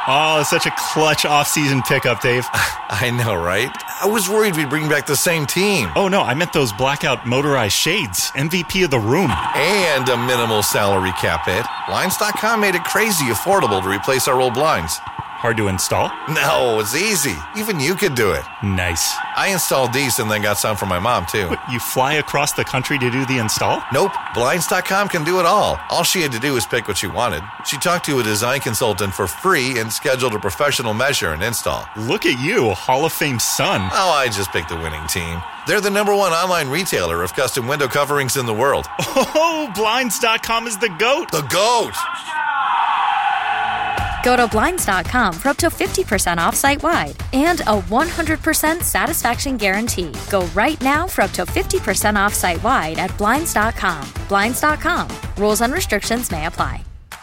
Oh, such a clutch off-season pickup, Dave. I know, right? I was worried we'd bring back the same team. Oh, no, I meant those blackout motorized shades. MVP of the room. And a minimal salary cap hit. Blinds.com made it crazy affordable to replace our old blinds. Hard to install? No, it's easy. Even you could do it. Nice. I installed these and then got some for my mom, too. But you fly across the country to do the install? Nope. Blinds.com can do it all. All she had to do was pick what she wanted. She talked to a design consultant for free and scheduled a professional measure and install. Look at you, Hall of Fame son. Oh, I just picked the winning team. They're the #1 online retailer of custom window coverings in the world. Oh, Blinds.com is the GOAT. The GOAT! Go to Blinds.com for up to 50% off site-wide and a 100% satisfaction guarantee. Go right now for up to 50% off site-wide at Blinds.com. Blinds.com. Rules and restrictions may apply.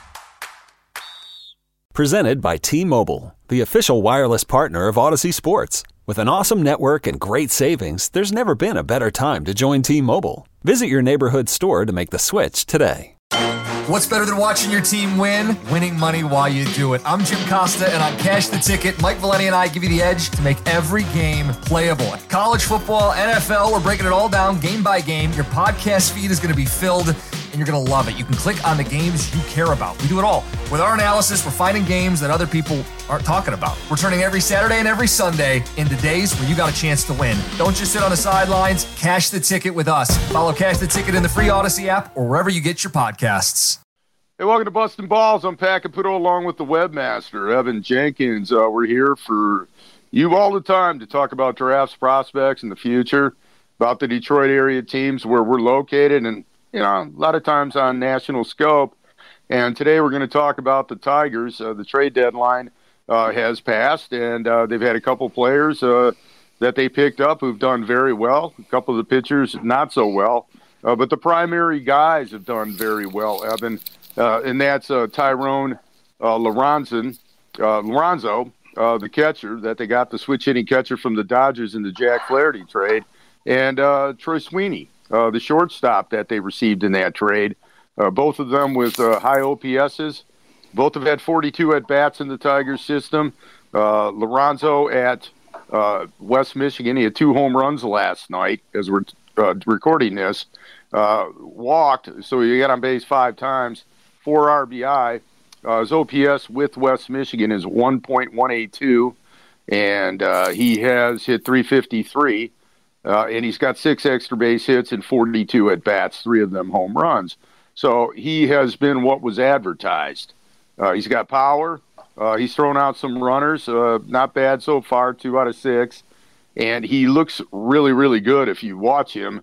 Presented by T-Mobile, the official wireless partner of Odyssey Sports. With an awesome network and great savings, there's never been a better time to join T-Mobile. Visit your neighborhood store to make the switch today. What's better than watching your team win? Winning money while you do it. I'm Jim Costa, and on Cash the Ticket, Mike Valeni and I give you the edge to make every game playable. College football, NFL, we're breaking it all down game by game. Your podcast feed is going to be filled, and you're going to love it. You can click on the games you care about. We do it all. With our analysis, we're finding games that other people aren't talking about. We're turning every Saturday and every Sunday into days where you got a chance to win. Don't just sit on the sidelines. Cash the Ticket with us. Follow Cash the Ticket in the free Odyssey app or wherever you get your podcasts. Hey, welcome to Bustin' Balls. I'm Pat Caputo along with the webmaster, Evan Jenkins. We're here for you all the time to talk about drafts, prospects, and the future, about the Detroit area teams where we're located, and, you know, a lot of times on national scope. And today we're going to talk about the Tigers. The trade deadline has passed, and they've had a couple players that they picked up who've done very well. A couple of the pitchers not so well. But the primary guys have done very well, Evan. And that's Tyrone Lorenzo, the catcher that they got, the switch-hitting catcher from the Dodgers in the Jack Flaherty trade, and Troy Sweeney, the shortstop that they received in that trade. Both of them with high OPSs. Both have had 42 at-bats in the Tigers system. Lorenzo at West Michigan, he had 2 home runs last night as we're recording this. Walked, so he got on base 5 times. 4 RBI. His OPS with West Michigan is 1.182, and he has hit 353, and he's got 6 extra base hits and 42 at-bats, 3 of them home runs. So he has been what was advertised. He's got power. He's thrown out some runners. Not bad so far, 2 out of 6, and he looks really, really good if you watch him.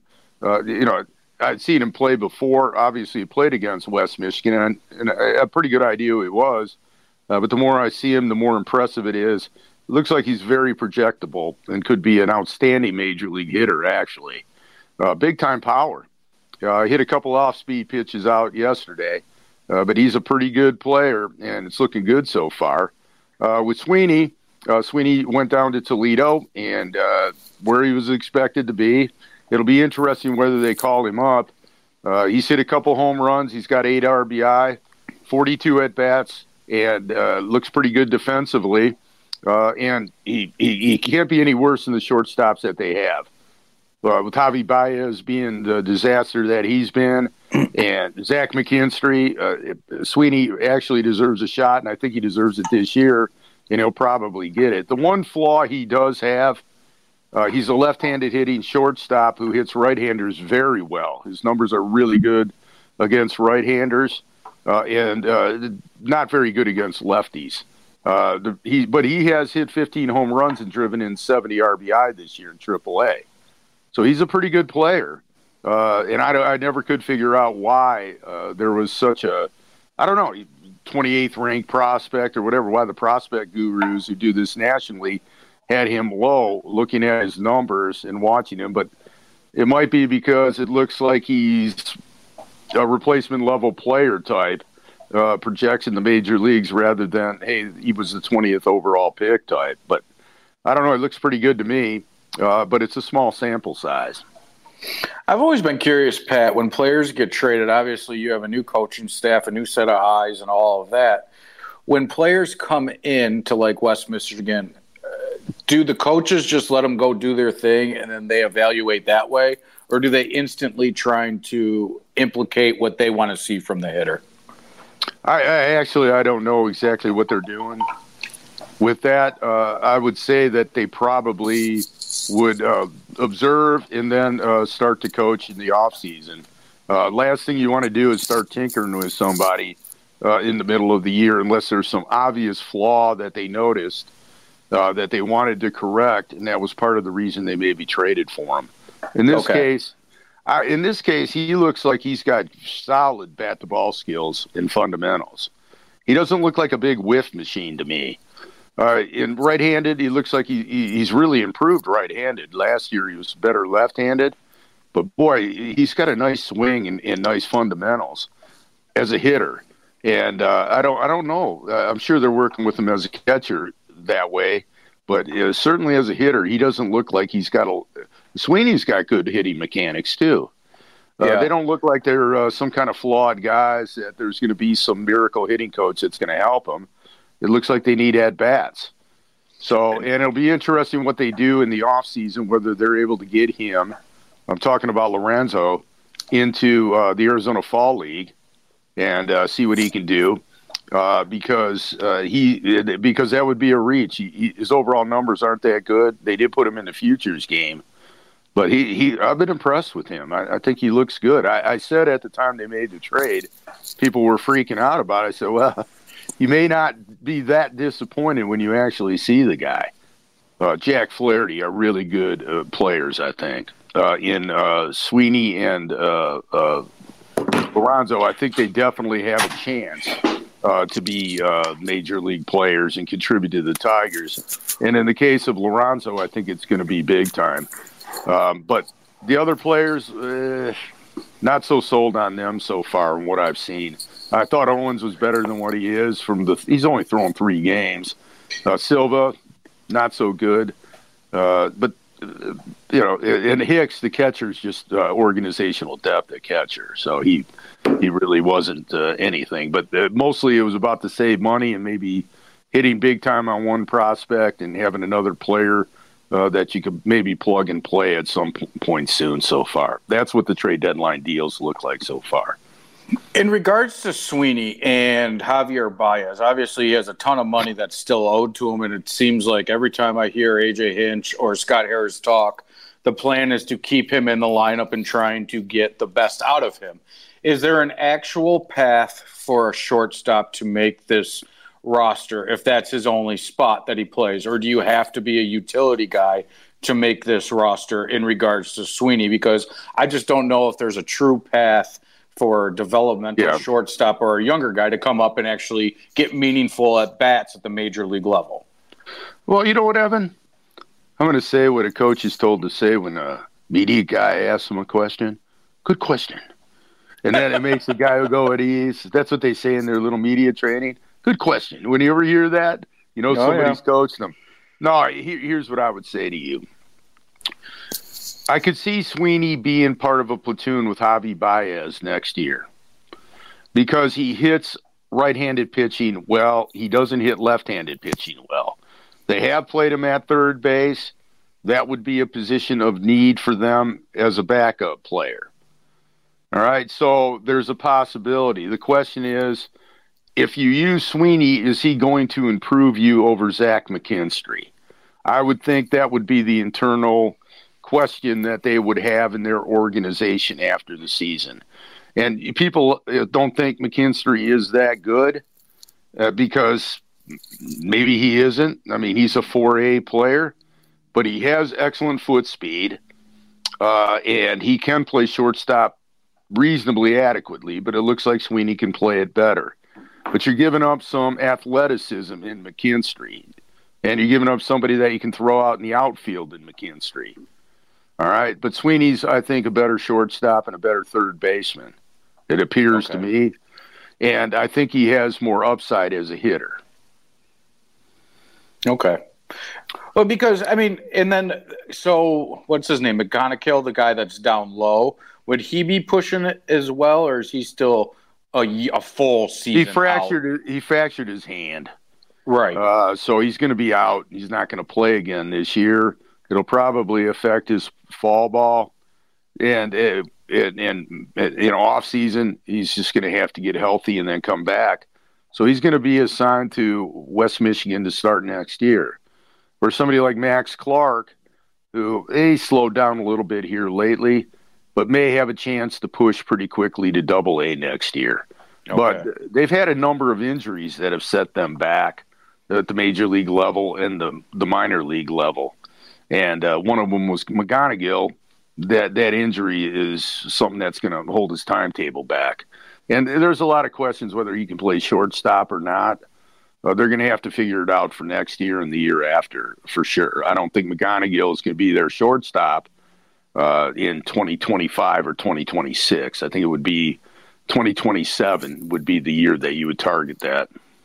I'd seen him play before. Obviously, he played against West Michigan, and a pretty good idea who he was. But the more I see him, the more impressive it is. It looks like he's very projectable and could be an outstanding major league hitter, actually. Big-time power. Hit a couple off-speed pitches out yesterday, but he's a pretty good player, and it's looking good so far. With Sweeney, Sweeney went down to Toledo, and where he was expected to be. It'll be interesting whether they call him up. He's hit a couple home runs. He's got 8 RBI, 42 at-bats, and looks pretty good defensively. And he can't be any worse than the shortstops that they have. With Javi Baez being the disaster that he's been, and Zach McKinstry, Sweeney actually deserves a shot, and I think he deserves it this year, and he'll probably get it. The one flaw he does have, he's a left-handed hitting shortstop who hits right-handers very well. His numbers are really good against right-handers and not very good against lefties. But he has hit 15 home runs and driven in 70 RBI this year in AAA. So he's a pretty good player. And I never could figure out why there was such a, 28th ranked prospect or whatever, why the prospect gurus who do this nationally had him low looking at his numbers and watching him. But it might be because it looks like he's a replacement level player type, projects in the major leagues rather than, hey, he was the 20th overall pick type. But I don't know. It looks pretty good to me, but it's a small sample size. I've always been curious, Pat, when players get traded, obviously you have a new coaching staff, a new set of eyes and all of that. when players come in to like West Michigan, do the coaches just let them go do their thing and then they evaluate that way? Or do they instantly trying to implicate what they want to see from the hitter? I don't know exactly what they're doing with that. I would say that they probably would observe and then start to coach in the off season. Last thing you want to do is start tinkering with somebody in the middle of the year unless there's some obvious flaw that they noticed that they wanted to correct, and that was part of the reason they maybe traded for him. In this case, he looks like he's got solid bat-to-ball skills and fundamentals. He doesn't look like a big whiff machine to me. In right-handed, he looks like he's really improved right-handed. Last year, he was better left-handed. But, boy, he's got a nice swing and nice fundamentals as a hitter. And I don't know. I'm sure they're working with him as a catcher that way. But certainly as a hitter, he doesn't look like he's got Sweeney's got good hitting mechanics, too. They don't look like they're some kind of flawed guys that there's going to be some miracle hitting coach that's going to help them. It looks like they need at-bats. So, and it'll be interesting what they do in the offseason, whether they're able to get him, I'm talking about Lorenzo, into the Arizona Fall League and see what he can do because that would be a reach. His overall numbers aren't that good. They did put him in the Futures game. But I've been impressed with him. I think he looks good. I said at the time they made the trade, people were freaking out about it. I said, well, you may not be that disappointed when you actually see the guy. Jack Flaherty are really good players, I think. In Sweeney and Lorenzo, I think they definitely have a chance to be major league players and contribute to the Tigers. And in the case of Lorenzo, I think it's going to be big time. But the other players, not so sold on them so far from what I've seen. I thought Owens was better than what he is he's only thrown 3 games. Silva, not so good. But, and Hicks, the catcher's just organizational depth at catcher. So he really wasn't anything. But mostly it was about to save money and maybe hitting big time on one prospect and having another player that you could maybe plug and play at some point soon so far. That's what the trade deadline deals look like so far. In regards to Sweeney and Javier Baez, obviously he has a ton of money that's still owed to him, and it seems like every time I hear A.J. Hinch or Scott Harris talk, the plan is to keep him in the lineup and trying to get the best out of him. Is there an actual path for a shortstop to make this roster if that's his only spot that he plays, or do you have to be a utility guy to make this roster in regards to Sweeney? Because I just don't know if there's a true path for developmental shortstop or a younger guy to come up and actually get meaningful at bats at the major league level. Well, you know what, Evan? I'm going to say what a coach is told to say when a media guy asks him a question. Good question. And then it makes the guy go at ease. That's what they say in their little media training. Good question. When you ever hear that, somebody's coaching them. No, here's what I would say to you. I could see Sweeney being part of a platoon with Javi Baez next year because he hits right-handed pitching well. He doesn't hit left-handed pitching well. They have played him at third base. That would be a position of need for them as a backup player. All right, so there's a possibility. The question is, if you use Sweeney, is he going to improve you over Zach McKinstry? I would think that would be the internal question that they would have in their organization after the season. And people don't think McKinstry is that good because maybe he isn't. I mean, he's a 4A player, but he has excellent foot speed, and he can play shortstop reasonably adequately, but it looks like Sweeney can play it better. But you're giving up some athleticism in McKinstry, and you're giving up somebody that you can throw out in the outfield in McKinstry. All right, but Sweeney's, I think, a better shortstop and a better third baseman, it appears to me. And I think he has more upside as a hitter. Okay. Well, because, I mean, and then, so what's his name? McGonigal, the guy that's down low. Would he be pushing it as well, or is he still a full season. He fractured his hand. Right. So he's going to be out. He's not going to play again this year. It'll probably affect his fall ball, and off season he's just going to have to get healthy and then come back. So he's going to be assigned to West Michigan to start next year. Where somebody like Max Clark, who he slowed down a little bit here lately, but may have a chance to push pretty quickly to Double-A next year. Okay. But they've had a number of injuries that have set them back at the major league level and the minor league level. And one of them was McGonigal. That injury is something that's going to hold his timetable back. And there's a lot of questions whether he can play shortstop or not. They're going to have to figure it out for next year and the year after, for sure. I don't think McGonigal is going to be their shortstop in 2025 or 2026. I think it would be 2027 would be the year that you would target that.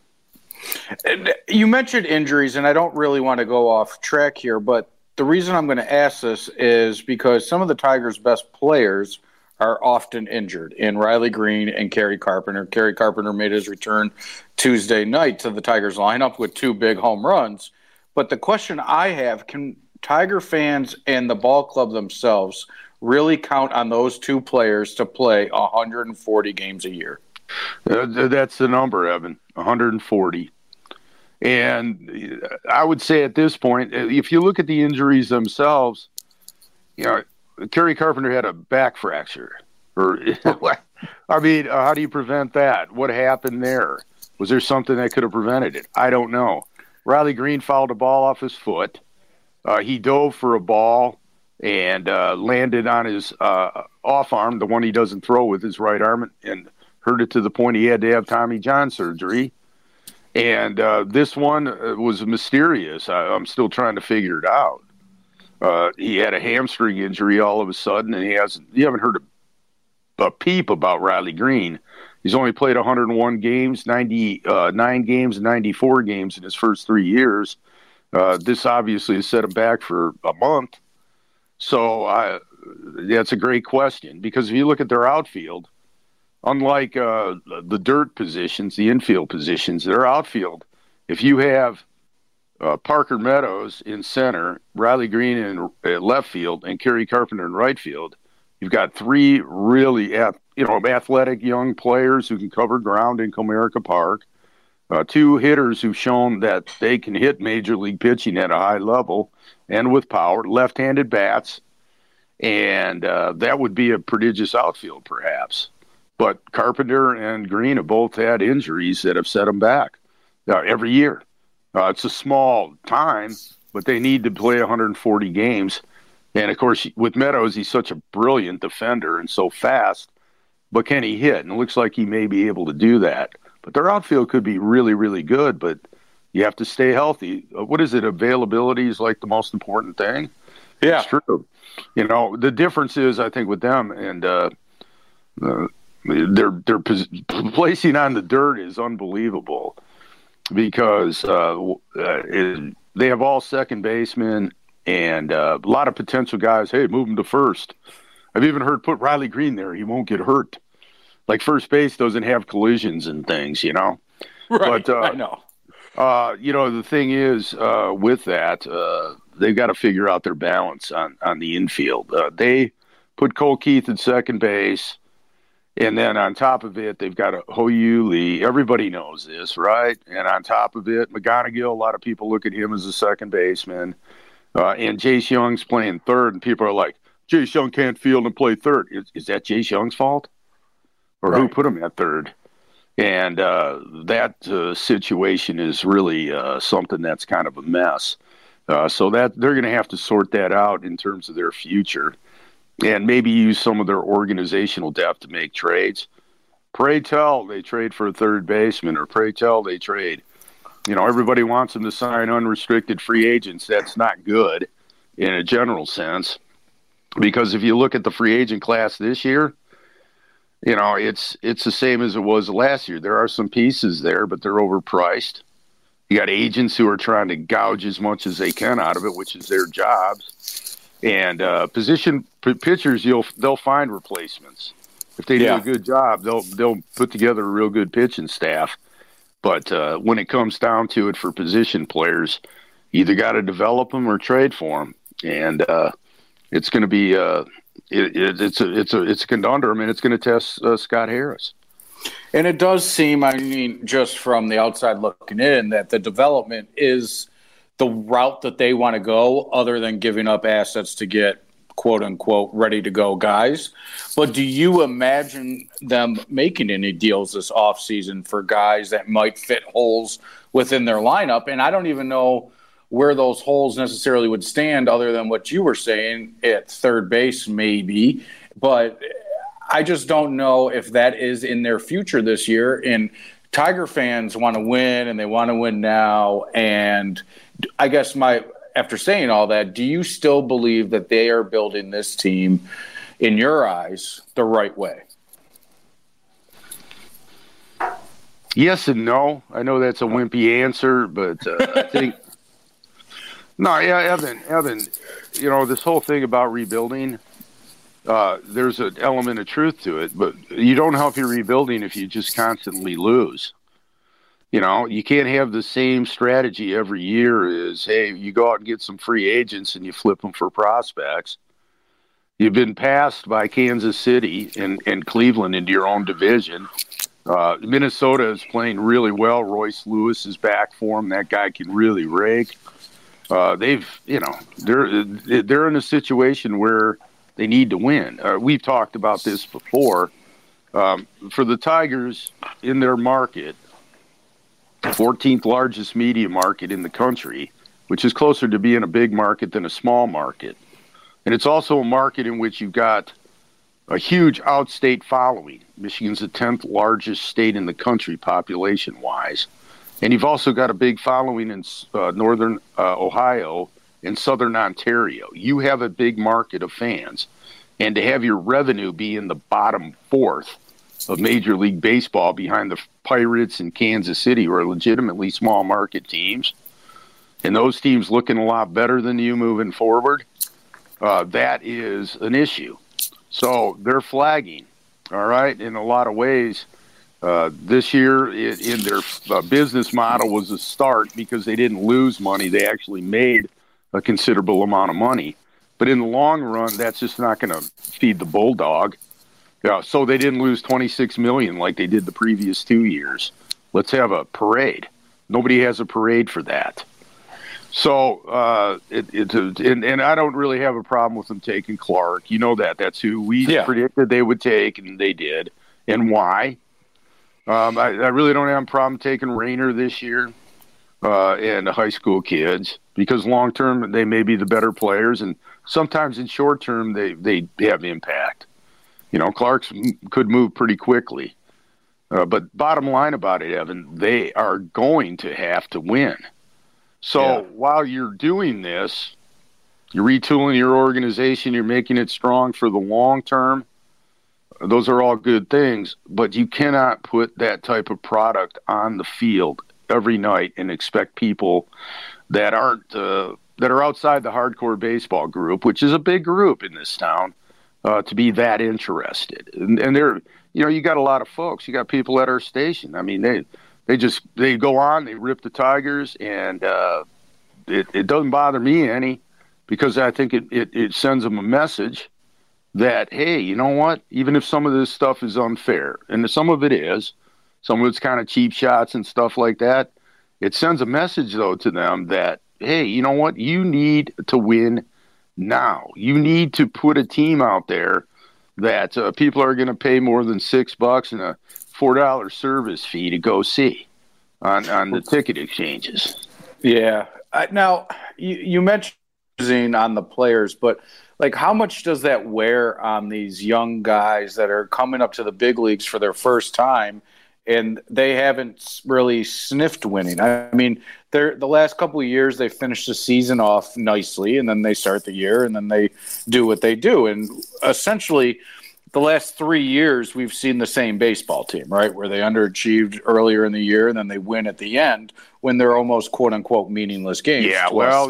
And you mentioned injuries, and I don't really want to go off track here, but the reason I'm going to ask this is because some of the Tigers' best players are often injured in Riley Green and Kerry Carpenter. Kerry Carpenter made his return Tuesday night to the Tigers lineup with 2 big home runs. But the question I have, can Tiger fans and the ball club themselves really count on those 2 players to play 140 games a year? That's the number, Evan, 140. And I would say at this point, if you look at the injuries themselves, Kerry Carpenter had a back fracture. How do you prevent that? What happened there? Was there something that could have prevented it? I don't know. Riley Green fouled a ball off his foot. He dove for a ball and landed on his off arm, the one he doesn't throw with his right arm, and hurt it to the point he had to have Tommy John surgery. And this one was mysterious. I'm still trying to figure it out. He had a hamstring injury all of a sudden, and you haven't heard a peep about Riley Green. He's only played 101 games, 99 games, and 94 games in his first 3 years. This obviously has set him back for a month. So that's a great question, because if you look at their outfield, unlike the dirt positions, the infield positions, their outfield, if you have Parker Meadows in center, Riley Green in left field, and Kerry Carpenter in right field, you've got 3 really athletic young players who can cover ground in Comerica Park, 2 hitters who've shown that they can hit major league pitching at a high level and with power, left-handed bats, and that would be a prodigious outfield perhaps. But Carpenter and Green have both had injuries that have set them back every year. It's a small time, but they need to play 140 games. And, of course, with Meadows, he's such a brilliant defender and so fast. But can he hit? And it looks like he may be able to do that. But their outfield could be really, really good, but you have to stay healthy. What is it? Availability is like the most important thing? Yeah. It's true. The difference is, I think, with them and their placing on the dirt is unbelievable, because they have all second basemen and a lot of potential guys. Hey, move him to first. I've even heard put Riley Green there. He won't get hurt. Like first base doesn't have collisions and things, Right, but, I know. The thing is with that, they've got to figure out their balance on the infield. They put Cole Keith at second base. And then on top of it, they've got Ho-Yu Lee. Everybody knows this, right? And on top of it, McGonigal, a lot of people look at him as a second baseman. And Jace Young's playing third, and people are like, Jace Young can't field and play third. Is that Jace Young's fault? Or right. Who put him at third? And that situation is really something that's kind of a mess. So that they're going to have to sort that out in terms of their future. And maybe use some of their organizational depth to make trades. Pray tell they trade for a third baseman, or pray tell they trade. Everybody wants them to sign unrestricted free agents. That's not good in a general sense, because if you look at the free agent class this year, it's the same as it was last year. There are some pieces there, but they're overpriced. You got agents who are trying to gouge as much as they can out of it, which is their jobs. And position pitchers, they'll find replacements. If they do a good job, they'll put together a real good pitching staff. But when it comes down to it for position players, you either got to develop them or trade for them, and it's going to be it's a conundrum, and it's going to test Scott Harris. And it does seem, I mean, just from the outside looking in, that the development is the route that they want to go, other than giving up assets to get quote unquote ready to go guys. But do you imagine them making any deals this offseason for guys that might fit holes within their lineup? And I don't even know where those holes necessarily would stand, other than what you were saying at third base, maybe. But I just don't know if that is in their future this year. And Tiger fans want to win, and they want to win now. And I guess after saying all that, do you still believe that they are building this team, in your eyes, the right way? Yes and no. I know that's a wimpy answer, but I think no. Yeah, Evan. You know, this whole thing about rebuilding. There's an element of truth to it, but you don't help your rebuilding if you just constantly lose. You know, you can't have the same strategy every year as, hey, you go out and get some free agents and you flip them for prospects. You've been passed by Kansas City and Cleveland into your own division. Minnesota is playing really well. Royce Lewis is back for them. That guy can really rake. They're in a situation where they need to win. We've talked about this before. For the Tigers in their market, 14th largest media market in the country, which is closer to being a big market than a small market. And it's also a market in which you've got a huge outstate following. Michigan's the 10th largest state in the country population-wise. And you've also got a big following in northern Ohio and southern Ontario. You have a big market of fans. And to have your revenue be in the bottom fourth of Major League Baseball behind the Pirates and Kansas City, who are legitimately small market teams, and those teams looking a lot better than you moving forward, that is an issue. So they're flagging, all right, in a lot of ways. This year in their business model was a start because they didn't lose money. They actually made a considerable amount of money. But in the long run, that's just not going to feed the bulldog. So they didn't lose $26 million like they did the previous 2 years. Let's have a parade. Nobody has a parade for that. So, and I don't really have a problem with them taking Clark. You know that. That's who we predicted they would take, and they did. And why? I really don't have a problem taking Rayner this year and the high school kids, because long-term they may be the better players, and sometimes in short-term they have impact. You know, Clark's could move pretty quickly. But bottom line about it, Evan, they are going to have to win. So while you're doing this, you're retooling your organization, you're making it strong for the long term. Those are all good things, but you cannot put that type of product on the field every night and expect people that aren't that are outside the hardcore baseball group, which is a big group in this town, to be that interested. And they're, you know, you got a lot of folks. You got people at our station. I mean, they go on, they rip the Tigers, and it doesn't bother me any, because I think it sends them a message that, hey, you know what? Even if some of this stuff is unfair, and some of it is, some of it's kind of cheap shots and stuff like that, it sends a message, though, to them that, hey, you know what? You need to win now. You need to put a team out there that people are going to pay more than $6 and a $4 service fee to go see on the ticket exchanges. Yeah. Now, you mentioned on the players, but like, how much does that wear on these young guys that are coming up to the big leagues for their first time, and they haven't really sniffed winning? I mean, the last couple of years, they finished the season off nicely, and then they start the year, and then they do what they do. And essentially, the last 3 years, we've seen the same baseball team, right, where they underachieved earlier in the year, and then they win at the end when they're almost quote-unquote meaningless games. Yeah, well,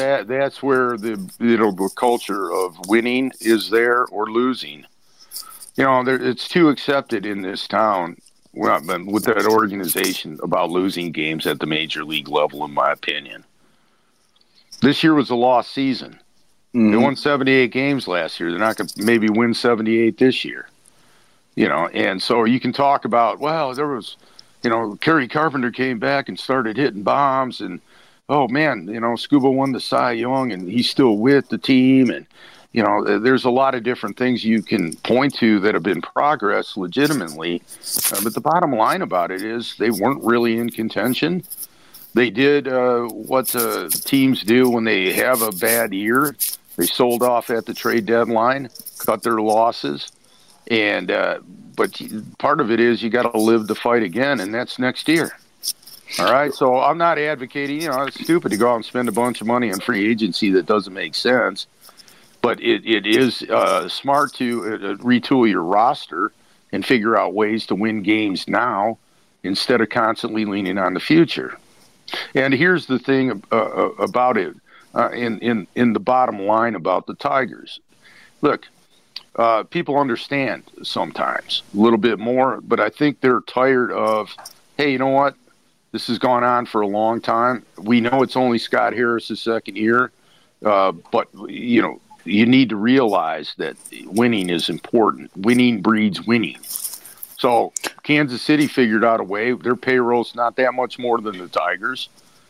that's where the culture of winning is there, or losing. It's too accepted in this town with that organization about losing games at the major league level, in my opinion. This year was a lost season. Mm-hmm. They won 78 games last year. They're not going to maybe win 78 this year. And so you can talk about, well, there was, Kerry Carpenter came back and started hitting bombs, and, oh, man, Scuba won the Cy Young, and he's still with the team, and, there's a lot of different things you can point to that have been progress legitimately. But the bottom line about it is they weren't really in contention. They did what teams do when they have a bad year. They sold off at the trade deadline, cut their losses. But part of it is you got to live the fight again, and that's next year. All right, so I'm not advocating, it's stupid to go out and spend a bunch of money on free agency that doesn't make sense. But it is smart to retool your roster and figure out ways to win games now instead of constantly leaning on the future. And here's the thing about it in the bottom line about the Tigers. Look, people understand sometimes a little bit more, but I think they're tired of, hey, you know what? This has gone on for a long time. We know it's only Scott Harris' second year, but, you need to realize that winning is important. Winning breeds winning. So Kansas City figured out a way. Their payroll's not that much more than the Tigers.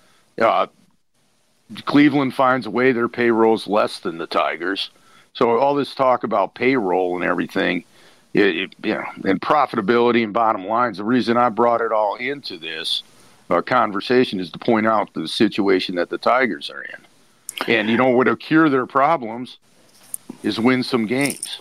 Cleveland finds a way. Their payroll's less than the Tigers. So all this talk about payroll and everything, and profitability and bottom lines, the reason I brought it all into this conversation is to point out the situation that the Tigers are in. And, what'll cure their problems is win some games.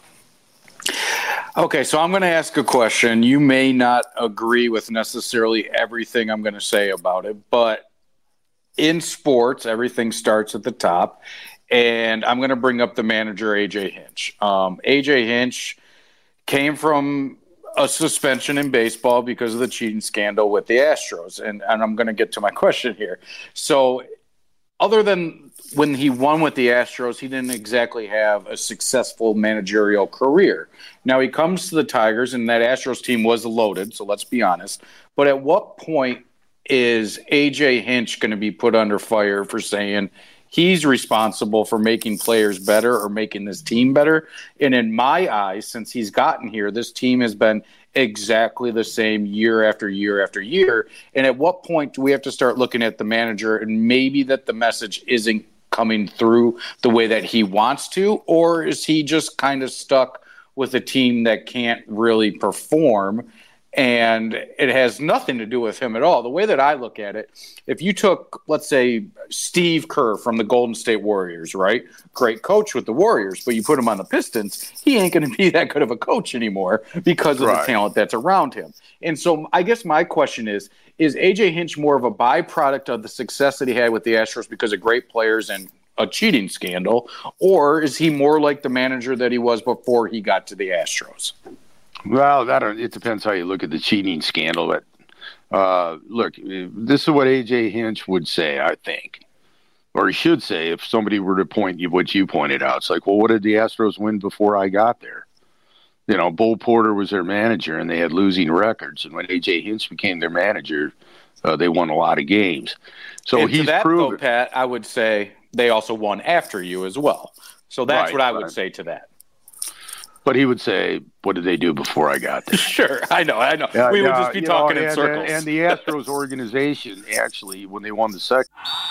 Okay, so I'm going to ask a question. You may not agree with necessarily everything I'm going to say about it, but in sports, everything starts at the top. And I'm going to bring up the manager, A.J. Hinch. A.J. Hinch came from a suspension in baseball because of the cheating scandal with the Astros. And I'm going to get to my question here. So other than when he won with the Astros, he didn't exactly have a successful managerial career. Now he comes to the Tigers, and that Astros team was loaded, so let's be honest. But at what point is A.J. Hinch going to be put under fire for saying he's responsible for making players better or making this team better? And in my eyes, since he's gotten here, this team has been exactly the same year after year after year. And at what point do we have to start looking at the manager and maybe that the message isn't coming through the way that he wants to, or is he just kind of stuck with a team that can't really perform and it has nothing to do with him at all? The way that I look at it, if you took, let's say, Steve Kerr from the Golden State Warriors, right? Great coach with the Warriors, but you put him on the Pistons, he ain't going to be that good of a coach anymore because of the talent that's around him. And so I guess my question is A.J. Hinch more of a byproduct of the success that he had with the Astros because of great players and a cheating scandal, or is he more like the manager that he was before he got to the Astros? Well, it depends how you look at the cheating scandal. But look, this is what A.J. Hinch would say, I think, or he should say if somebody were to point you what you pointed out. It's like, well, what did the Astros win before I got there? Bull Porter was their manager, and they had losing records. And when A.J. Hinch became their manager, they won a lot of games. So he's proven. Though, Pat, I would say they also won after you as well. So that's what I would say to that. But he would say, what did they do before I got there? Sure, I know. We would just be talking in circles. And the Astros organization, actually, when they won the second.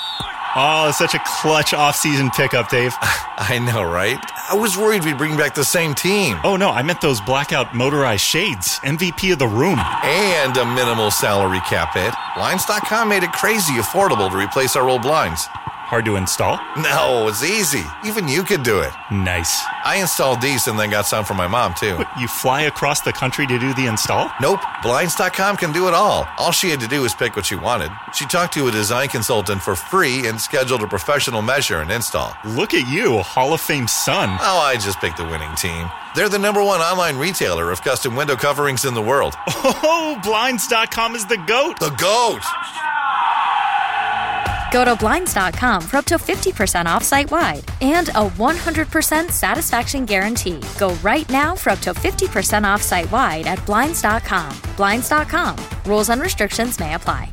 Oh, it's such a clutch off-season pickup, Dave. I know, right? I was worried we'd bring back the same team. Oh, no, I meant those blackout motorized shades. MVP of the room. And a minimal salary cap hit. Blinds.com made it crazy affordable to replace our old blinds. Hard to install? No, it's easy. Even you could do it. Nice. I installed these and then got some for my mom, too. What, you fly across the country to do the install? Nope. Blinds.com can do it all. All she had to do was pick what she wanted. She talked to a design consultant for free and scheduled a professional measure and install. Look at you, Hall of Fame son. Oh, I just picked the winning team. They're the #1 online retailer of custom window coverings in the world. Oh, Blinds.com is the GOAT. The GOAT! Go to Blinds.com for up to 50% off site-wide and a 100% satisfaction guarantee. Go right now for up to 50% off site-wide at Blinds.com. Blinds.com. Rules and restrictions may apply.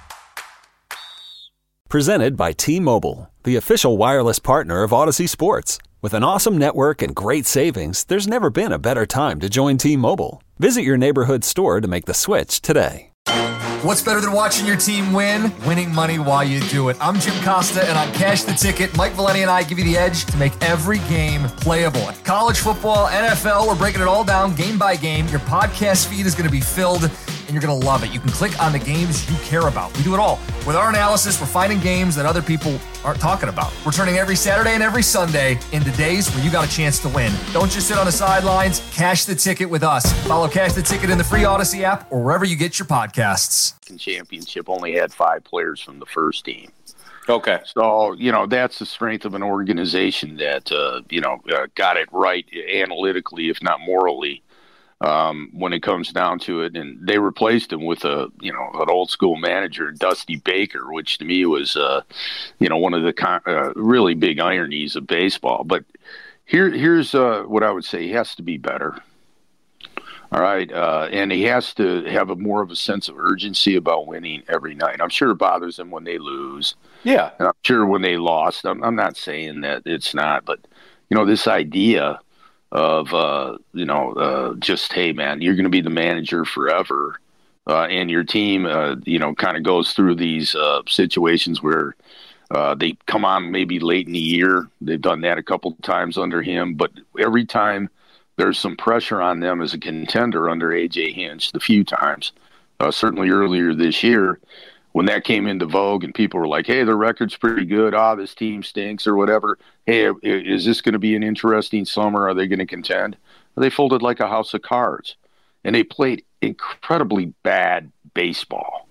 Presented by T-Mobile, the official wireless partner of Odyssey Sports. With an awesome network and great savings, there's never been a better time to join T-Mobile. Visit your neighborhood store to make the switch today. What's better than watching your team win? Winning money while you do it. I'm Jim Costa, and on Cash the Ticket, Mike Valenti and I give you the edge to make every game playable. College football, NFL, we're breaking it all down game by game. Your podcast feed is going to be filled, and you're going to love it. You can click on the games you care about. We do it all. With our analysis, we're finding games that other people aren't talking about. We're turning every Saturday and every Sunday into days where you got a chance to win. Don't just sit on the sidelines. Cash the Ticket with us. Follow Cash the Ticket in the free Odyssey app or wherever you get your podcasts. Championship only had 5 players from the first team. Okay. So, that's the strength of an organization that, got it right analytically, if not morally, when it comes down to it. And they replaced him with an old school manager, Dusty Baker, which to me was, one of the really big ironies of baseball. But here's what I would say. He has to be better. All right, and he has to have more of a sense of urgency about winning every night. I'm sure it bothers him when they lose. Yeah. And I'm sure when they lost. I'm not saying that it's not, but, this idea of, just, hey, man, you're going to be the manager forever, and your team, kind of goes through these situations where they come on maybe late in the year. They've done that a couple times under him, but every time there's some pressure on them as a contender under A.J. Hinch the few times, certainly earlier this year, when that came into vogue and people were like, hey, their record's pretty good. This team stinks or whatever. Hey, is this going to be an interesting summer? Are they going to contend? They folded like a house of cards, and they played incredibly bad baseball.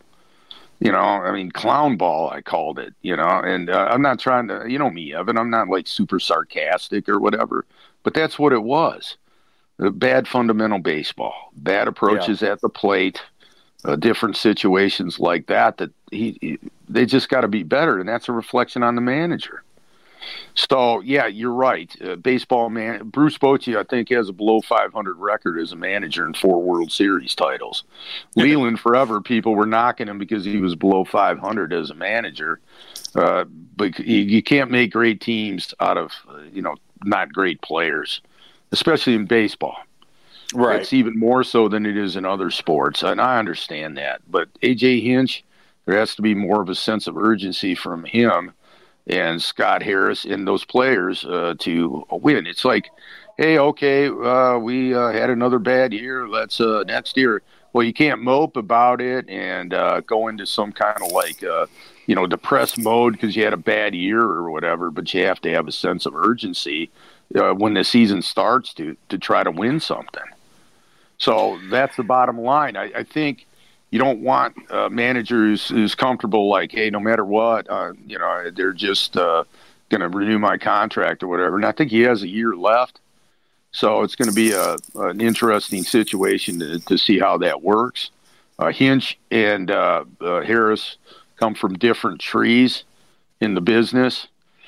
Clown ball, I called it, and I'm not trying to, me, Evan, I'm not like super sarcastic or whatever, but that's what it was. Bad fundamental baseball, bad approaches at the plate, different situations like that they just got to be better, and that's a reflection on the manager. So, yeah, you're right. Baseball man, Bruce Bochy, I think, has a below 500 record as a manager and 4 World Series titles. Leland, forever, people were knocking him because he was below 500 as a manager. But you can't make great teams out of, not great players, especially in baseball. Right. It's even more so than it is in other sports, and I understand that. But A.J. Hinch, there has to be more of a sense of urgency from him and Scott Harris and those players to win. It's like, hey, okay, we had another bad year. Let's next year. Well, you can't mope about it and go into some kind of depressed mode because you had a bad year or whatever. But you have to have a sense of urgency when the season starts to try to win something. So that's the bottom line. I think you don't want a manager who's comfortable, like, hey, no matter what, they're just going to renew my contract or whatever. And I think he has a year left. So it's going to be an interesting situation to see how that works. Hinch and Harris come from different trees in the business.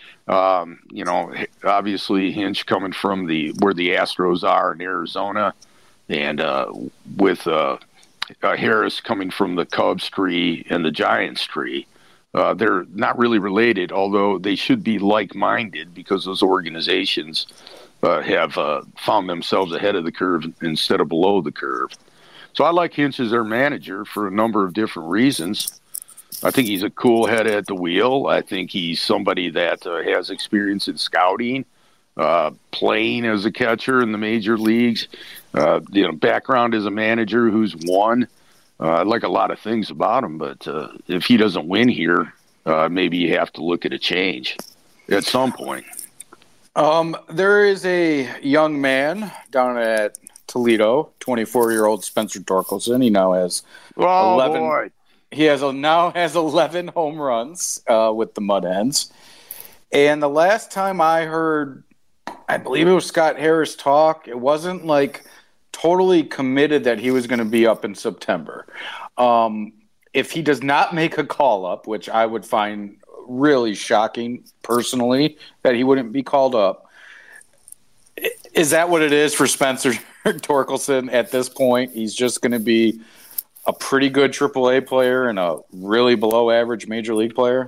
Obviously Hinch coming from where the Astros are in Arizona, and with Harris coming from the Cubs tree and the Giants tree. They're not really related, although they should be like-minded because those organizations have found themselves ahead of the curve instead of below the curve. So I like Hinch as their manager for a number of different reasons. I think he's a cool head at the wheel. I think he's somebody that has experience in scouting, playing as a catcher in the major leagues, background as a manager who's won. I like a lot of things about him, but if he doesn't win here, maybe you have to look at a change at some point. There is a young man down at Toledo, 24-year-old Spencer Torkelson. He now has 11. Boy. He now has 11 home runs with the Mud Hens. And the last time I heard, I believe it was Scott Harris talk, it wasn't like totally committed that he was going to be up in September. If he does not make a call up, which I would find really shocking personally that he wouldn't be called up. Is that what it is for Spencer Torkelson at this point? He's just going to be a pretty good AAA player and a really below average major league player?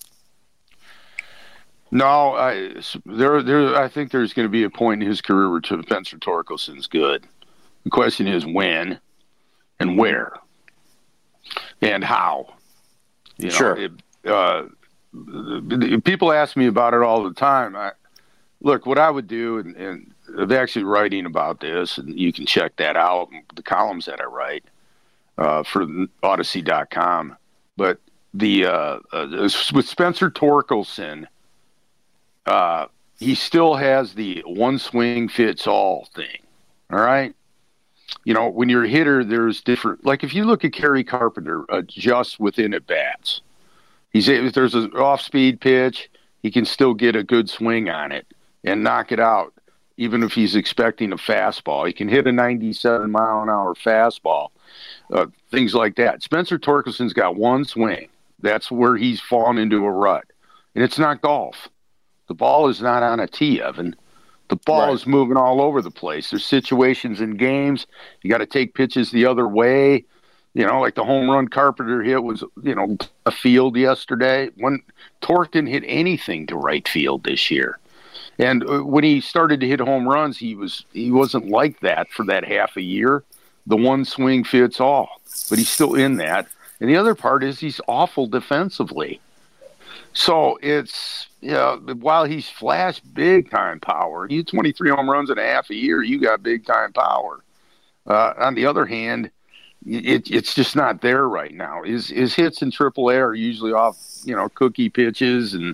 No, I think there's going to be a point in his career where Spencer Torkelson's good. The question is when and where and how. Sure. People ask me about it all the time. Look, what I would do, and I'm actually writing about this, and you can check that out, the columns that I write for Odyssey.com. But with Spencer Torkelson, he still has the one swing fits all thing. All right. When you're a hitter, there's different, like if you look at Kerry Carpenter, just within at bats, if there's an off speed pitch, he can still get a good swing on it and knock it out. Even if he's expecting a fastball, he can hit a 97 mile an hour fastball, things like that. Spencer Torkelson's got one swing. That's where he's fallen into a rut. And it's not golf. The ball is not on a tee, Evan. The ball is moving all over the place. There's situations in games. You got to take pitches the other way. Like the home run Carpenter hit was, a field yesterday. When Tork didn't hit anything to right field this year. And when he started to hit home runs, he wasn't like that for that half a year. The one swing fits all. But he's still in that. And the other part is he's awful defensively. So it's, while he's flashed big-time power, you 23 home runs in a half a year, you got big-time power. On the other hand, it's just not there right now. His hits in AAA are usually off, cookie pitches, and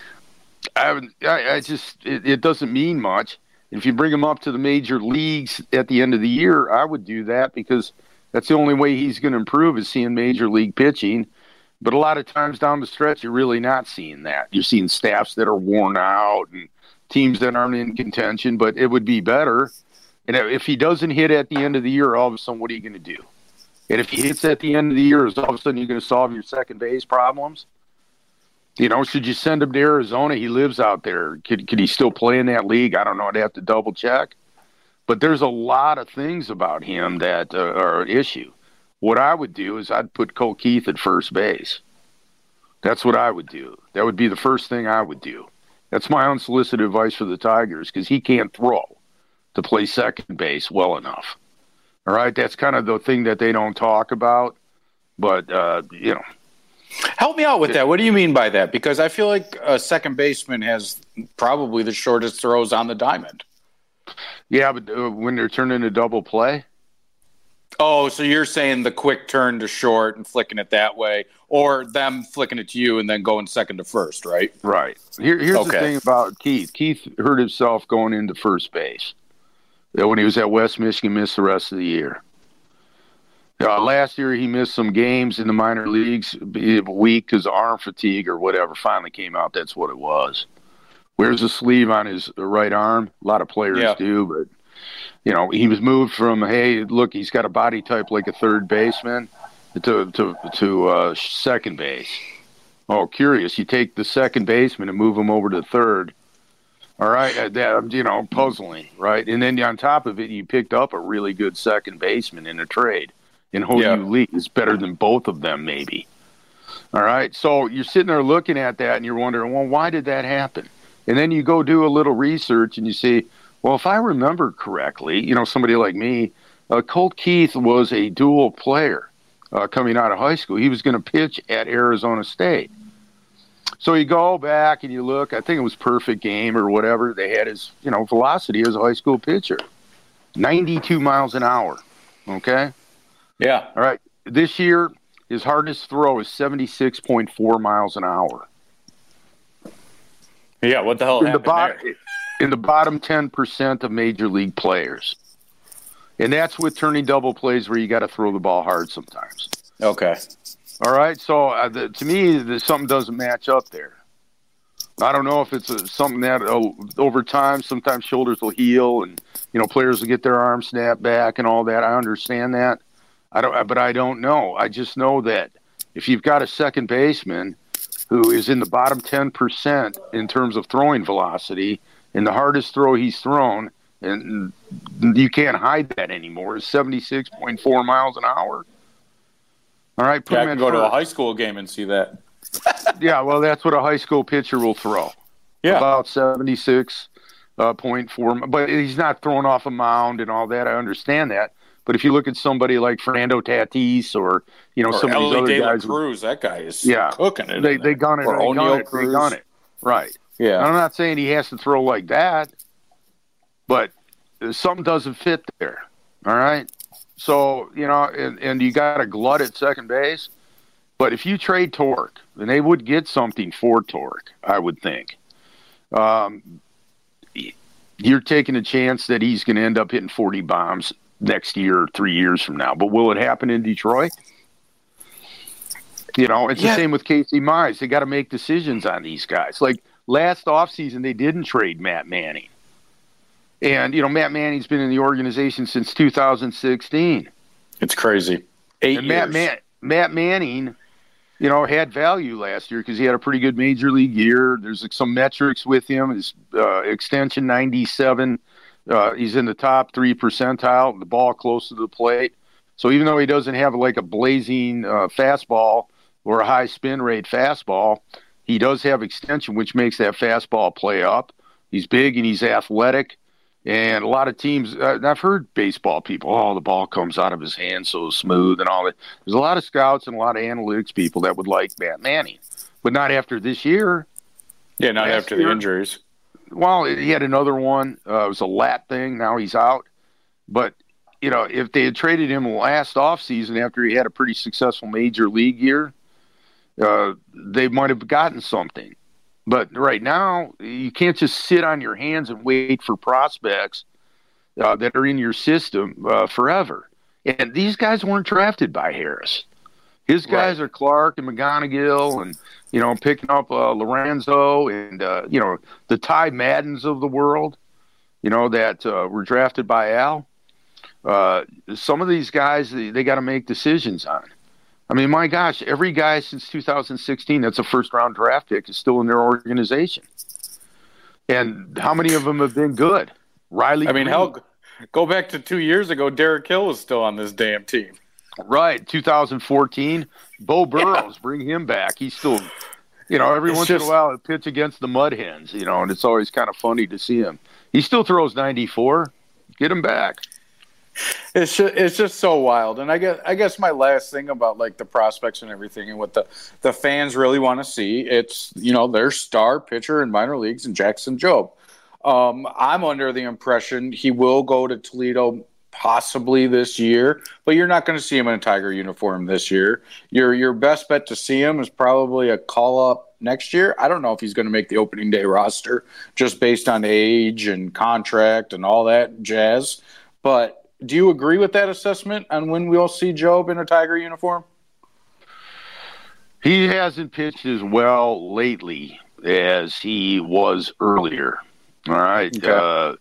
it doesn't mean much. If you bring him up to the major leagues at the end of the year, I would do that because that's the only way he's going to improve is seeing major league pitching. But a lot of times down the stretch, you're really not seeing that. You're seeing staffs that are worn out and teams that aren't in contention, but it would be better. And if he doesn't hit at the end of the year, all of a sudden, what are you going to do? And if he hits at the end of the year, is all of a sudden you're going to solve your second base problems? Should you send him to Arizona? He lives out there. Could he still play in that league? I don't know. I'd have to double check. But there's a lot of things about him that are an issue. What I would do is I'd put Colt Keith at first base. That's what I would do. That would be the first thing I would do. That's my unsolicited advice for the Tigers because he can't throw to play second base well enough. All right? That's kind of the thing that they don't talk about. But, Help me out with that. What do you mean by that? Because I feel like a second baseman has probably the shortest throws on the diamond. Yeah, but when they're turning into double play. Oh, so you're saying the quick turn to short and flicking it that way, or them flicking it to you and then going second to first, right? Right. Here's the thing about Keith. Keith hurt himself going into first base. When he was at West Michigan, missed the rest of the year. Last year, he missed some games in the minor leagues, a week because of arm fatigue or whatever finally came out. That's what it was. Wears a sleeve on his right arm. A lot of players do, but he was moved from, hey, look, he's got a body type like a third baseman to second base. Oh, curious. You take the second baseman and move him over to third. All right, puzzling, right? And then on top of it, you picked up a really good second baseman in a trade. And Ho-Yu Lee is better than both of them, maybe. All right, so you're sitting there looking at that, and you're wondering, well, why did that happen? And then you go do a little research, and you see, well, if I remember correctly, somebody like me, Colt Keith was a dual player coming out of high school. He was going to pitch at Arizona State. So you go back and you look, I think it was Perfect Game or whatever. They had his, velocity as a high school pitcher, 92 miles an hour, okay? Yeah. All right. This year, his hardest throw is 76.4 miles an hour. Yeah, what the hell happened there? In the bottom 10% of major league players. And that's with turning double plays where you got to throw the ball hard sometimes. Okay. All right. So to me, something doesn't match up there. I don't know if it's something that over time, sometimes shoulders will heal and, players will get their arms snapped back and all that. I understand that. But I don't know. I just know that if you've got a second baseman who is in the bottom 10% in terms of throwing velocity, and the hardest throw he's thrown, and you can't hide that anymore, is 76.4 miles an hour. All right, I can go to a high school game and see that. Yeah, well, that's what a high school pitcher will throw. Yeah, about 76.4, but he's not thrown off a mound and all that. I understand that. But if you look at somebody like Fernando Tatis or some of these other guys, Cruz, that guy is cooking it. They gun it. Or They O'Neal gun it. Right. Yeah. I'm not saying he has to throw like that, but something doesn't fit there. All right. So and you got a glut at second base. But if you trade Torque, then they would get something for Torque, I would think. You're taking a chance that he's going to end up hitting 40 bombs next year or 3 years from now. But will it happen in Detroit? It's the same with Casey Mize. They got to make decisions on these guys. Like last offseason, they didn't trade Matt Manning. And, Matt Manning's been in the organization since 2016. It's crazy. 8 years. Matt Manning, had value last year because he had a pretty good major league year. There's some metrics with him. His extension 97. He's in the top 3 percentile, the ball close to the plate. So even though he doesn't have like a blazing fastball or a high spin rate fastball, he does have extension, which makes that fastball play up. He's big and he's athletic. And a lot of teams, I've heard baseball people, the ball comes out of his hand so smooth and all that. There's a lot of scouts and a lot of analytics people that would like Matt Manning, but not after this year. Yeah, not after the injuries. Well, he had another one. It was a lat thing. Now he's out. But, if they had traded him last offseason after he had a pretty successful major league year, they might have gotten something. But right now, you can't just sit on your hands and wait for prospects that are in your system forever. And these guys weren't drafted by Harris. His guys are Clark and McGonigal and, picking up Lorenzo and, the Ty Maddens of the world, that were drafted by Al. Some of these guys, they got to make decisions on. I mean, my gosh, every guy since 2016 that's a first-round draft pick is still in their organization. And how many of them have been good? Riley Green. Hell, go back to 2 years ago, Derek Hill was still on this damn team. Right, 2014. Bo Burrows, bring him back. He's still, every once in a while, he'll pitch against the Mud Hens, and it's always kind of funny to see him. He still throws 94. Get him back. It's just so wild. And I guess my last thing about like the prospects and everything and what the fans really want to see, it's, their star pitcher in minor leagues and Jackson Jobe. I'm under the impression he will go to Toledo possibly this year, but you're not going to see him in a Tiger uniform this year. Your best bet to see him is probably a call up next year. I don't know if he's going to make the opening day roster just based on age and contract and all that jazz. But do you agree with that assessment on when we'll see Jobe in a Tiger uniform? He hasn't pitched as well lately as he was earlier. All right. Okay.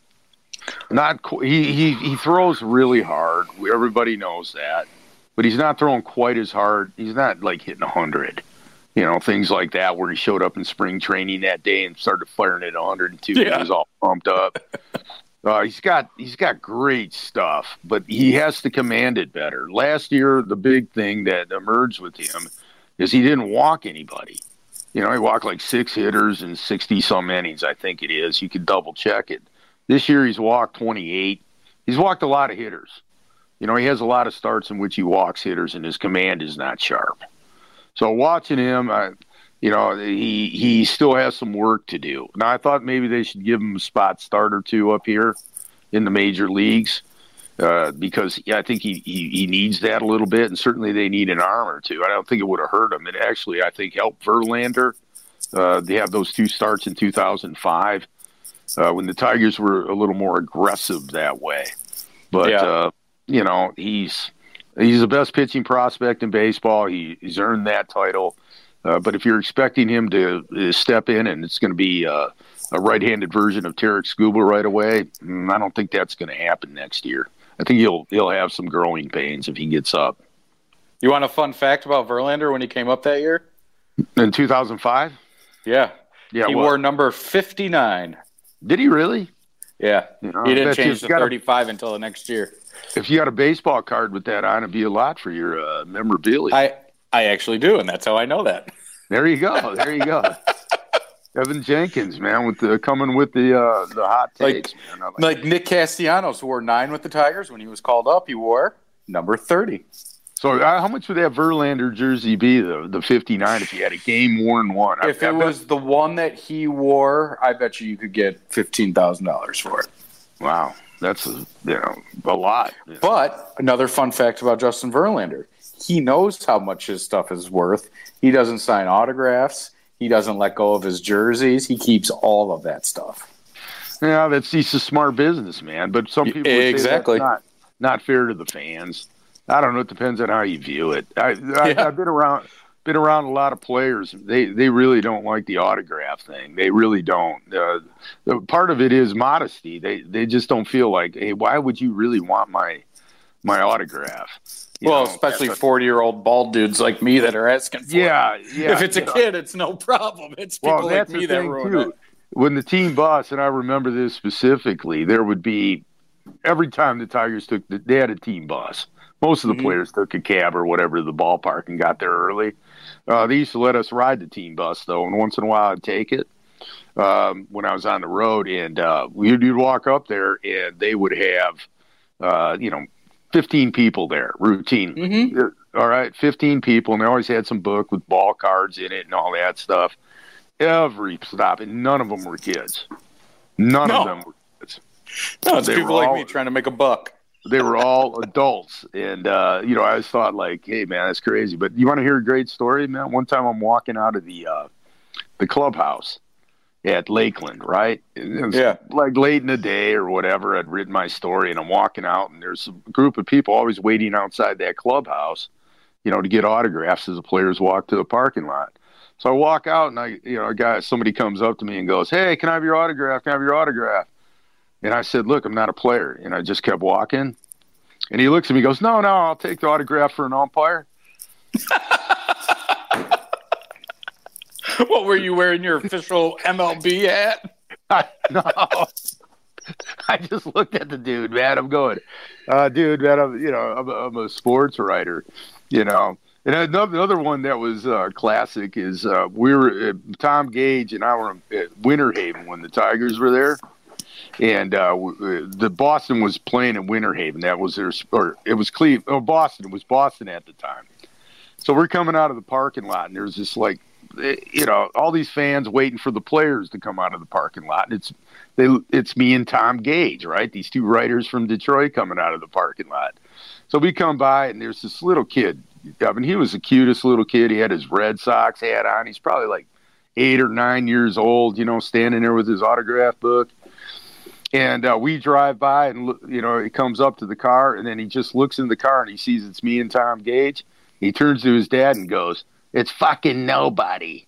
He throws really hard. Everybody knows that. But he's not throwing quite as hard. He's not like hitting 100. Things like that where he showed up in spring training that day and started firing at 102. Yeah. He was all pumped up. He's got great stuff, but he has to command it better. Last year, the big thing that emerged with him is he didn't walk anybody. He walked like 6 hitters in 60-some innings, I think it is. You could double-check it. This year, he's walked 28. He's walked a lot of hitters. He has a lot of starts in which he walks hitters, and his command is not sharp. So watching him, he still has some work to do. Now, I thought maybe they should give him a spot start or two up here in the major leagues because I think he needs that a little bit, and certainly they need an arm or two. I don't think it would have hurt him. It actually, I think, helped Verlander. They have those 2 starts in 2005 when the Tigers were a little more aggressive that way. But, he's the best pitching prospect in baseball. He's earned that title. But if you're expecting him to step in and it's going to be a right-handed version of Tarek Skubal right away, I don't think that's going to happen next year. I think he'll have some growing pains if he gets up. You want a fun fact about Verlander when he came up that year? In 2005? Yeah. Yeah. He wore number 59. Did he really? Yeah. You know, He didn't change to 35 until the next year. If you got a baseball card with that on, it'd be a lot for your memorabilia. I actually do, and that's how I know that. There you go. There you go. Evan Jenkins, man, coming with the hot takes. Like Nick Castellanos, who wore 9 with the Tigers when he was called up. He wore number 30. So how much would that Verlander jersey be, the 59, if you had a game-worn one? If it was the one that he wore, I bet you could get $15,000 for it. Wow. That's a lot. But another fun fact about Justin Verlander, he knows how much his stuff is worth. He doesn't sign autographs. He doesn't let go of his jerseys. He keeps all of that stuff. Yeah, he's a smart businessman. But some people would say that's not fair to the fans. I don't know. It depends on how you view it. I've been around a lot of players. They really don't like the autograph thing. They really don't. The part of it is modesty. They just don't feel like, hey, why would you really want my autograph? Especially 40-year-old bald dudes like me that are asking for it. Yeah. If it's a kid, it's no problem. It's people like me that ruin it. When the team bus, and I remember this specifically, there would be every time the Tigers they had a team bus. Most of the players took a cab or whatever to the ballpark and got there early. They used to let us ride the team bus, though, and once in a while I'd take it when I was on the road. And you'd walk up there, and they would have, 15 people there routinely. Mm-hmm. All right, 15 people, and they always had some book with ball cards in it and all that stuff. Every stop, and none of them were kids. None of them were kids. No, it's people like me trying to make a buck. They were all adults. And, I always thought, like, hey, man, that's crazy. But you want to hear a great story, man? One time I'm walking out of the clubhouse at Lakeland, right? It was like late in the day or whatever. I'd written my story, and I'm walking out, and there's a group of people always waiting outside that clubhouse, to get autographs as the players walk to the parking lot. So I walk out, and somebody comes up to me and goes, hey, can I have your autograph? Can I have your autograph? And I said, look, I'm not a player. And I just kept walking. And he looks at me and goes, no, I'll take the autograph for an umpire. What, were you wearing your official MLB hat? No. I just looked at the dude, man. I'm going, dude, man, I'm a sports writer, And another one that was classic is we were Tom Gage and I were at Winter Haven when the Tigers were there. And the Boston was playing in Winter Haven. That was it was Cleveland. Oh, Boston. It was Boston at the time. So we're coming out of the parking lot, and there's this all these fans waiting for the players to come out of the parking lot. And it's me and Tom Gage, right? These two writers from Detroit coming out of the parking lot. So we come by, and there's this little kid. I mean, he was the cutest little kid. He had his Red Sox hat on. He's probably like 8 or 9 years old, standing there with his autograph book. And we drive by, and he comes up to the car, and then he just looks in the car, and he sees it's me and Tom Gage. He turns to his dad and goes, "It's fucking nobody."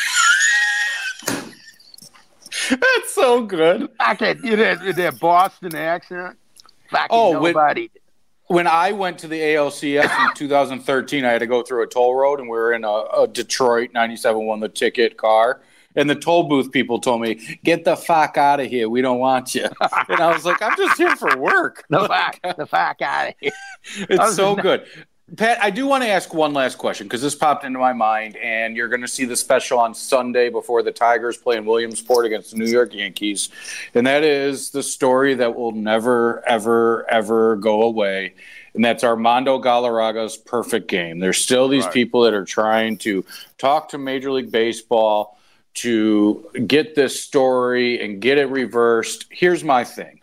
That's so good. That Boston accent. Fucking nobody. When I went to the ALCS in 2013, I had to go through a toll road, and we were in a Detroit 97 the ticket car. And the toll booth people told me, "Get the fuck out of here. We don't want you." And I was like, "I'm just here for work." The fuck out of here. It's so good. Pat, I do want to ask one last question because this popped into my mind, and you're going to see the special on Sunday before the Tigers play in Williamsport against the New York Yankees. And that is the story that will never, ever, ever go away. And that's Armando Galarraga's perfect game. There's still these people that are trying to talk to Major League Baseball to get this story and get it reversed. Here's my thing.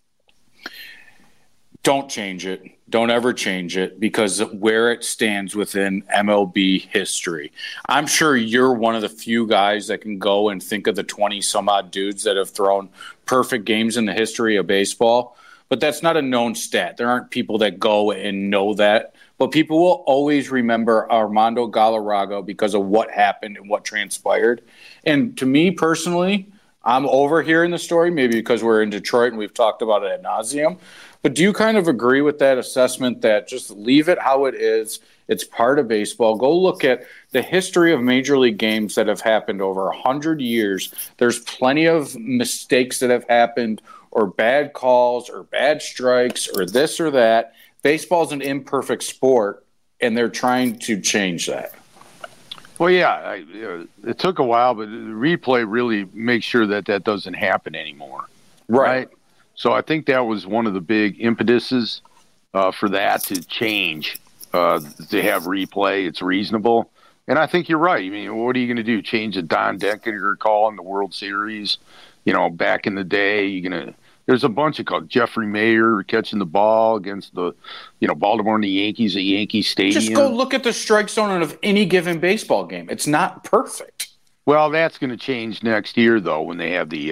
Don't change it. Don't ever change it because of where it stands within MLB history. I'm sure you're one of the few guys that can go and think of the 20-some-odd dudes that have thrown perfect games in the history of baseball, but that's not a known stat. There aren't people that go and know that. But people will always remember Armando Galarraga because of what happened and what transpired. And to me personally, I'm overhearing the story, maybe because we're in Detroit and we've talked about it ad nauseum. But do you kind of agree with that assessment that just leave it how it is It's part of baseball. Go look at the history of major league games that have happened over 100 years. There's plenty of mistakes that have happened, or bad calls, or bad strikes, or this or that. Baseball is an imperfect sport, and they're trying to change that. Well, yeah, it took a while, but the replay really makes sure that doesn't happen anymore. Right. So I think that was one of the big impetuses for that to change, to have replay. It's reasonable. And I think you're right. I mean, what are you going to do? Change the Don Denkinger call in the World Series? Back in the day, there's a bunch of calls. Jeffrey Mayer catching the ball against the, Baltimore and the Yankees at Yankee Stadium. Just go look at the strike zone of any given baseball game. It's not perfect. Well, that's going to change next year, though, when they have the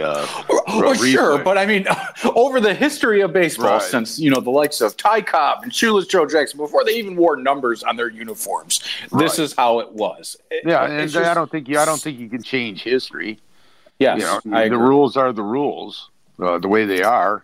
sure, but I mean, over the history of baseball, since the likes of Ty Cobb and Shoeless Joe Jackson, before they even wore numbers on their uniforms, this is how it was. I don't think you can change history. Yes, the rules are the rules, the way they are.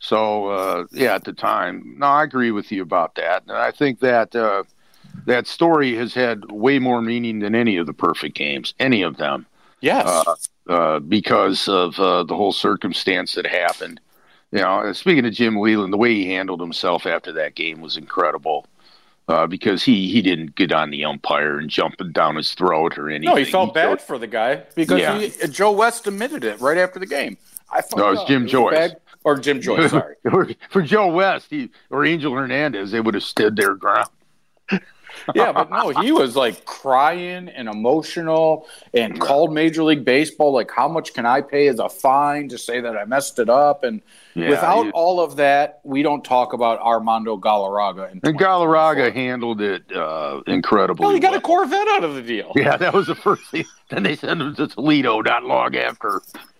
So, at the time, no, I agree with you about that, and I think that. That story has had way more meaning than any of the perfect games, any of them. Yes. Because of the whole circumstance that happened. Speaking of Jim Leyland, the way he handled himself after that game was incredible. Because he didn't get on the umpire and jumping down his throat or anything. No, he felt bad for the guy because Joe West admitted it right after the game. It was Jim Joyce. Or Jim Joyce, sorry. For Joe West or Angel Hernandez, they would have stood their ground. Yeah, but no, he was like crying and emotional and called Major League Baseball, like, how much can I pay as a fine to say that I messed it up? And without all of that, we don't talk about Armando Galarraga. And Galarraga handled it incredibly. Well, he got a Corvette out of the deal. Yeah, that was the first thing. Then they sent him to Toledo not long after.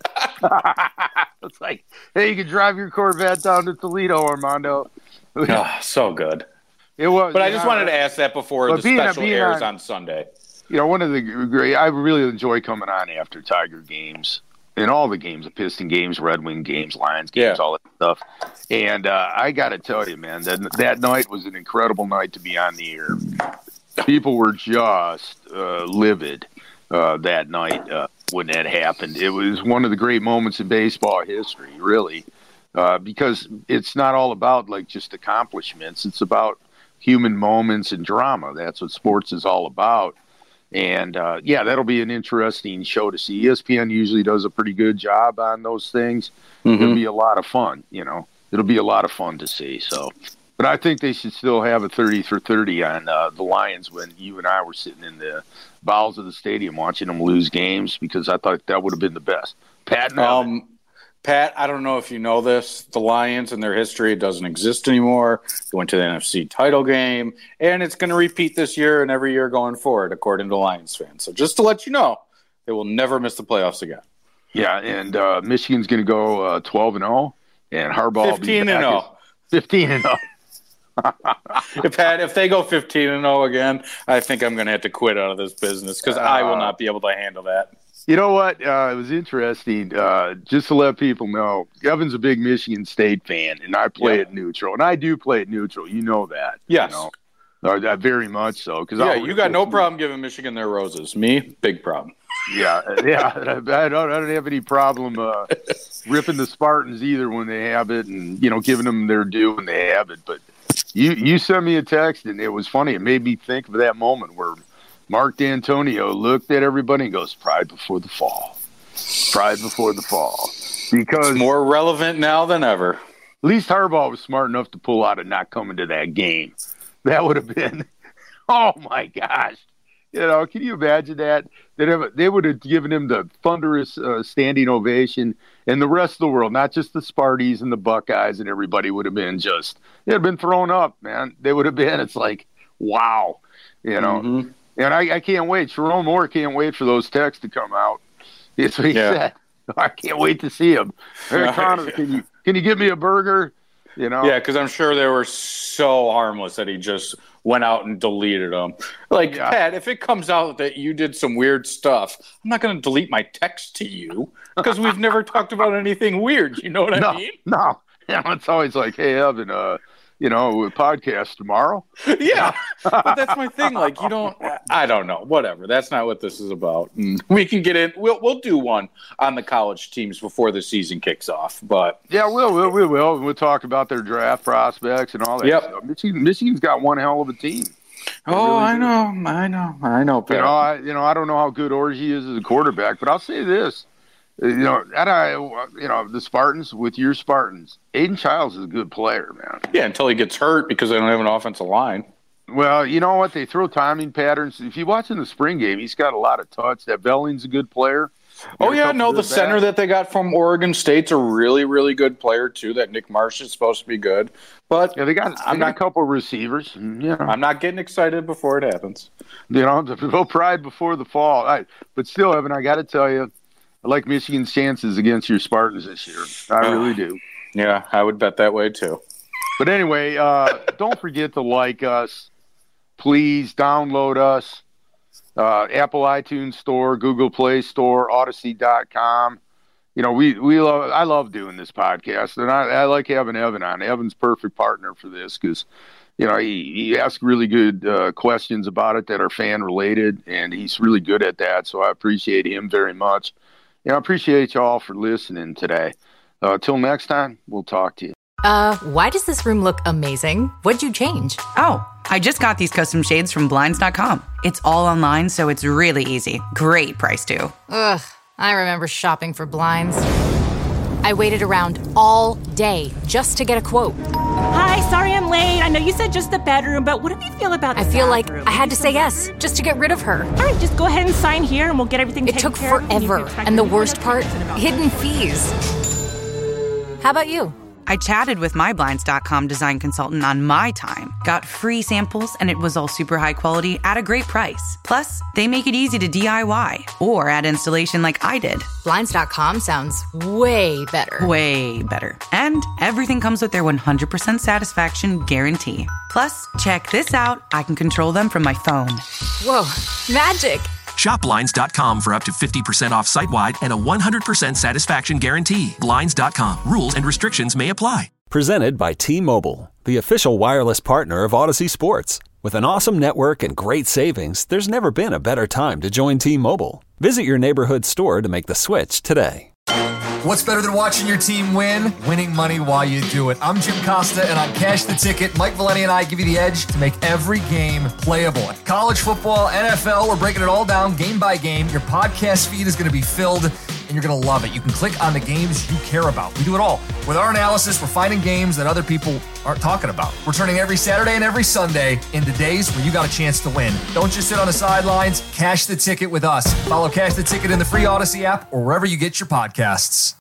It's like, hey, you can drive your Corvette down to Toledo, Armando. So good. It was, but I just wanted to ask that before the special airs on Sunday. One of the great, I really enjoy coming on after Tiger games and all the games, the Piston games, Red Wing games, Lions games, all that stuff. And I got to tell you, man, that night was an incredible night to be on the air. People were just livid that night when that happened. It was one of the great moments in baseball history, really, because it's not all about like just accomplishments. It's about human moments and drama. That's what sports is all about. And, that'll be an interesting show to see. ESPN usually does a pretty good job on those things. Mm-hmm. It'll be a lot of fun, It'll be a lot of fun to see. So, but I think they should still have a 30 for 30 on the Lions when you and I were sitting in the bowels of the stadium watching them lose games, because I thought that would have been the best. Pat, I don't know if you know this. The Lions and their history doesn't exist anymore. They went to the NFC title game, and it's going to repeat this year and every year going forward, according to Lions fans. So just to let you know, they will never miss the playoffs again. Yeah, and Michigan's going to go 12-0, and Harbaugh 15-0. 15-0. Pat, if they go 15-0 again, I think I'm going to have to quit out of this business because I will not be able to handle that. You know what? It was interesting. Just to let people know, Evan's a big Michigan State fan, and I play at neutral. And I do play at neutral. You know that. Yes. Very much so. You got no problem giving Michigan their roses. Me, big problem. Yeah. I don't have any problem ripping the Spartans either when they have it and, giving them their due when they have it. But you sent me a text, and it was funny. It made me think of that moment where Mark D'Antonio looked at everybody and goes, pride before the fall. Pride before the fall. Because it's more relevant now than ever. At least Harbaugh was smart enough to pull out of not coming to that game. That would have been, oh my gosh. Can you imagine that? They would have given him the thunderous standing ovation, and the rest of the world, not just the Sparties and the Buckeyes and everybody, would have been they'd have been thrown up, man. They would have been, it's like, wow, Mm-hmm. And I can't wait. Sharon Moore can't wait for those texts to come out. That's what he said. I can't wait to see him. Hey, Connor, can you give me a burger? Yeah, because I'm sure they were so harmless that he just went out and deleted them. Pat, if it comes out that you did some weird stuff, I'm not going to delete my text to you because we've never talked about anything weird. You know what I mean? No. It's always like, hey, Evan, podcast tomorrow. Yeah, but that's my thing. Like, I don't know. Whatever. That's not what this is about. We can get in. We'll do one on the college teams before the season kicks off. But yeah, we will. We'll talk about their draft prospects and all that stuff. Michigan's got one hell of a team. Oh, really I know. Pat. I don't know how good Orji is as a quarterback, but I'll say this. The Spartans, with your Spartans, Aiden Childs is a good player, man. Yeah, until he gets hurt because they don't have an offensive line. Well, you know what? They throw timing patterns. If you watch in the spring game, he's got a lot of touch. That Belling's a good player. Oh, yeah, no, the center that they got from Oregon State's a really, really good player, too. That Nick Marsh is supposed to be good. But yeah, they got a couple of receivers. I'm not getting excited before it happens. No pride before the fall. But still, Evan, I got to tell you, I like Michigan's chances against your Spartans this year. I really do. Yeah, I would bet that way, too. But anyway, don't forget to like us. Please download us. Apple iTunes Store, Google Play Store, Odyssey.com. I love doing this podcast, and I like having Evan on. Evan's perfect partner for this because, he asks really good questions about it that are fan-related, and he's really good at that, so I appreciate him very much. I appreciate you all for listening today. Till next time, we'll talk to you. Why does this room look amazing? What'd you change? Oh, I just got these custom shades from Blinds.com. It's all online, so it's really easy. Great price, too. Ugh, I remember shopping for blinds. I waited around all day just to get a quote. Hi, sorry I'm late. I know you said just the bedroom, but what do you feel about the I feel bathroom? like I had to say yes just to get rid of her. All right, just go ahead and sign here and we'll get everything taken care of. It took forever. And the worst part, hidden fees. How about you? I chatted with my Blinds.com design consultant on my time, got free samples, and it was all super high quality at a great price. Plus, they make it easy to DIY or add installation like I did. Blinds.com sounds way better. Way better. And everything comes with their 100% satisfaction guarantee. Plus, check this out. I can control them from my phone. Whoa, magic. Shop Blinds.com for up to 50% off site-wide and a 100% satisfaction guarantee. Blinds.com. Rules and restrictions may apply. Presented by T-Mobile, the official wireless partner of Odyssey Sports. With an awesome network and great savings, there's never been a better time to join T-Mobile. Visit your neighborhood store to make the switch today. What's better than watching your team win? Winning money while you do it. I'm Jim Costa, and on Cash the Ticket, Mike Valenti and I give you the edge to make every game playable. College football, NFL, we're breaking it all down game by game. Your podcast feed is going to be filled, and you're going to love it. You can click on the games you care about. We do it all. With our analysis, we're finding games that other people aren't talking about. We're turning every Saturday and every Sunday into days where you got a chance to win. Don't just sit on the sidelines. Cash the Ticket with us. Follow Cash the Ticket in the free Odyssey app or wherever you get your podcasts.